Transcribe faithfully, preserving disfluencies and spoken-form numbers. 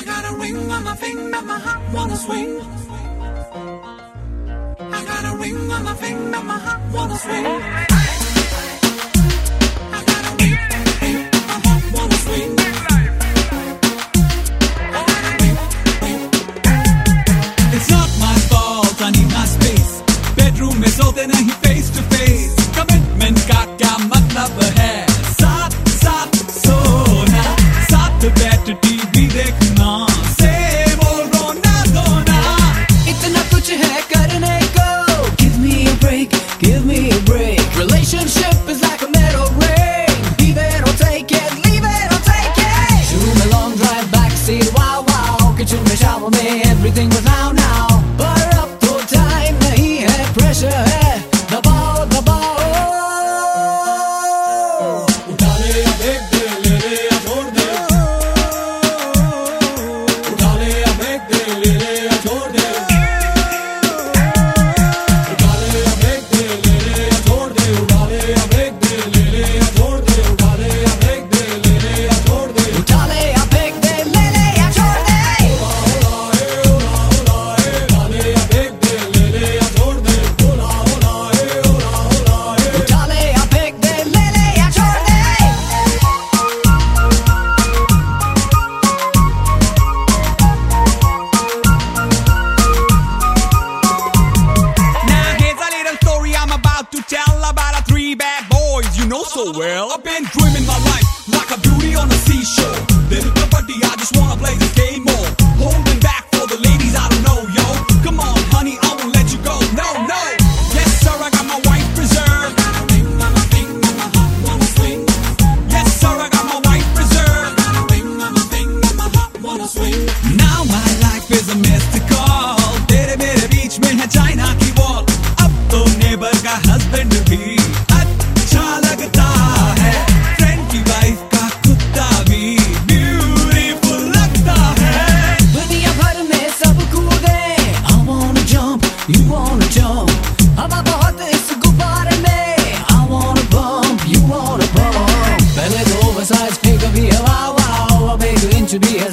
I got a ring on my finger, my heart wanna swing. I got a ring on my finger, my heart wanna swing. I got a ring, ring, my heart wanna swing. It's not my fault, I need my space. Bedroom में सोते नहीं face to face. Commitment का क्या मतलब है? साथ साथ सोना, साथ बैठ टीवी देखना, same old रोना धोना. इतना कुछ है करने को. Give me a break, give me a break. Relationship is like a metal ring. Leave it or take it, leave it or take it. Shoot me long drive backseat, wow wow. Kitchen में shower में everything was now now. पर अब तो time नहीं है, pressure है. दबाओ दबाओ. उठा ले या फेंक दे, ले ले या छोड़ दे. उठा ले या फेंक दे, ले ले या छोड़ दे. उठा ले या फेंक दे, ले ले या छोड़ दे. उठा ले या फेंक दे, ले ले या छोड़ दे. उठा ले या फेंक दे, ले ले या छोड़ दे. उठा ले या फेंक दे, ले ले या छोड़ दे. उठा ले या फेंक दे, ले ले या छोड़ दे. उठा ले या फेंक दे, ले ले या छोड़ दे. Now here's a little story I'm about to tell about a three bad boys you know so well. I've been dreaming my life like a beauty on the seashore. Little kabaddi, I just wanna play this game more. Holding back for the ladies, I don't know, yo. Come on, honey, I won't let you go. No, no. Yes, sir, I got my wife preserved. I got a ring on my finger, my heart wanna swing. Yes, sir, I got my wife preserved. I got a ring on my finger, my heart wanna swing. Now my life is a mystical. तेरे मेरे बीच में है China की wall. अब तो neighbour का husband भी अच्छा लगता है. फ्रेंड की वाइफ का कुत्ता भी ब्यूटीफुल लगता है. दुनिया भर में सब कूदे. I wanna jump, you wanna jump. हवा बहुत इस गुब्बारे में. I wanna bump, you wanna bump. पहले तो oversize पे कभी हवा wow. अब एक इंच भी है